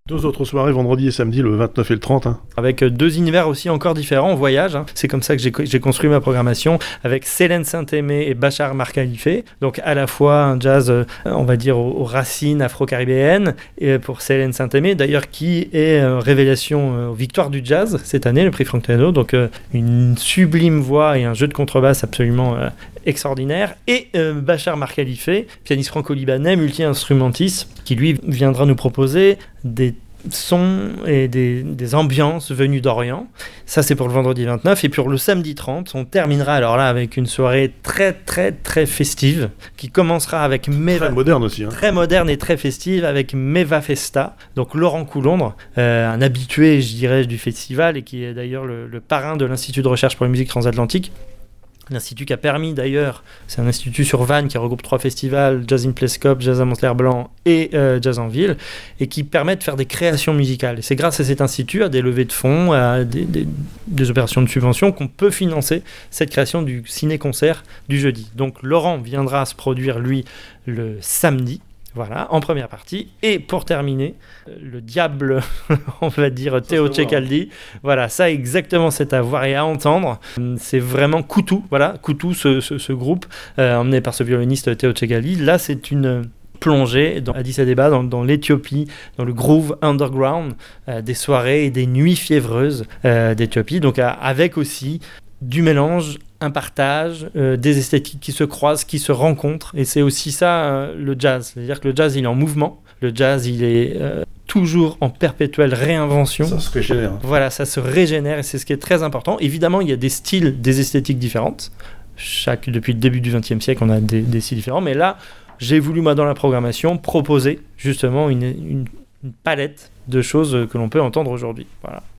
2 autres soirées, vendredi et samedi, le 29 et le 30. Avec 2 univers aussi encore différents, on voyage. C'est comme ça que j'ai construit ma programmation, avec Céline Saint-Aimé et Bachar Mar Khalife. Donc à la fois un jazz, on va dire, aux racines afro-caribéennes, et pour Céline Saint-Aimé, d'ailleurs, qui est révélation aux victoires du jazz cette année, le prix Franck Teno. Donc une sublime voix et un jeu de contrebasse absolument extraordinaire. Et Bachar Mar Khalife, pianiste franco-libanais, multi-instrumentiste, qui lui viendra nous proposer des sons et des ambiances venues d'Orient. Ça, c'est pour le vendredi 29. Et pour le samedi 30, on terminera alors là avec une soirée très très très festive qui commencera avec Très moderne aussi. Très moderne et très festive avec Meva Festa. Donc Laurent Coulondre, un habitué, je dirais, du festival et qui est d'ailleurs le parrain de l'Institut de recherche pour la musique transatlantique. L'institut qui a permis d'ailleurs, c'est un institut sur Vannes qui regroupe 3 festivals, Jazz in Plescope, Jazz à Mont-Blanc et Jazz en Ville, et qui permet de faire des créations musicales. Et c'est grâce à cet institut, à des levées de fonds, à des opérations de subvention qu'on peut financer cette création du ciné-concert du jeudi. Donc Laurent viendra se produire, lui, le samedi. Voilà, en première partie. Et pour terminer, le diable, on va dire, Théo Ceccaldi. Voilà, ça exactement, c'est à voir et à entendre. C'est vraiment Koutou, voilà, Koutou, ce groupe, emmené par ce violoniste Théo Ceccaldi. Là, c'est une plongée dans Addis Abeba, dans l'Éthiopie, dans le groove underground, des soirées et des nuits fiévreuses d'Éthiopie. Donc avec aussi du mélange, un partage, des esthétiques qui se croisent, qui se rencontrent. Et c'est aussi ça, le jazz. C'est-à-dire que le jazz, il est en mouvement. Le jazz, il est toujours en perpétuelle réinvention. Ça se régénère. Voilà, ça se régénère et c'est ce qui est très important. Évidemment, il y a des styles, des esthétiques différentes. Depuis le début du XXe siècle, on a des styles différents. Mais là, j'ai voulu, moi, dans la programmation, proposer justement une palette de choses que l'on peut entendre aujourd'hui. Voilà.